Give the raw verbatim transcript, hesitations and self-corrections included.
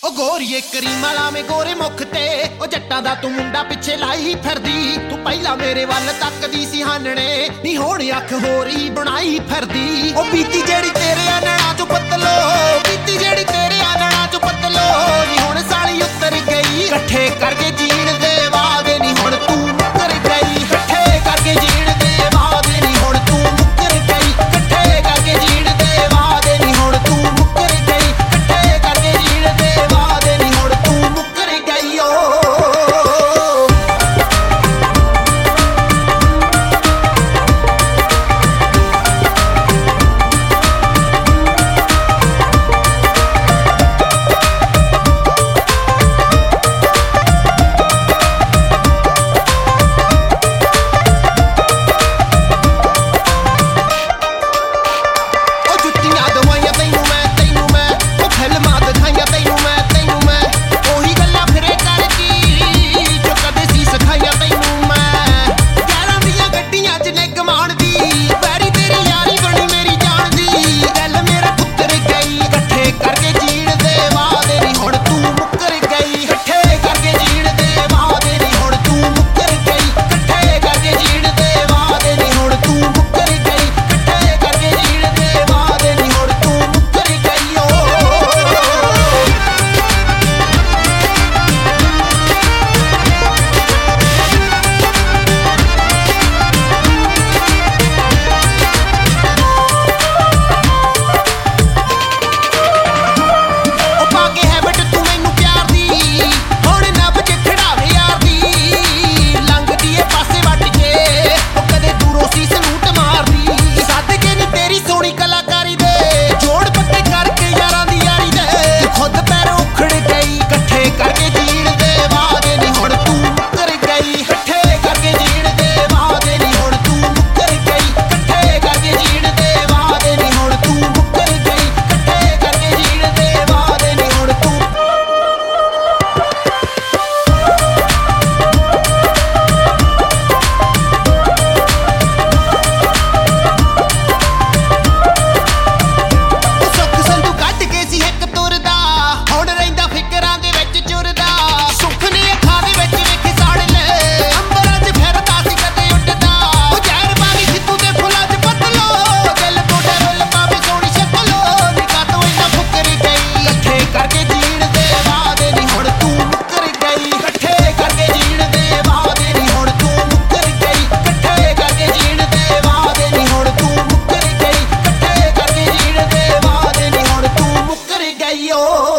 ओ गोरीए करीमा लावे गोरे मुख ते ओ जट्टां दा तू मुंडा पिछे लाई फिरदी तू पहला मेरे वल तकदी सी हानणे नी हुण अख होरी बनाई फिरदी ओ बीती जेड़ी तेरे अनड़ा चो पतलो बीती जेड़ी तेरे अनड़ा चो पतलो नी हुण साली उतर गई इकट्ठे करके जीण दे वादे नी हुण तू मुकर गई इकट्ठे करके जीण दे वादे नी हुण तू मुकर गई इकट्ठे करके जीण दे वादे नी हुण तू मुकर गई इकट्ठे करके जीण दे वादे नी हुण तू मुकर गई ओ yo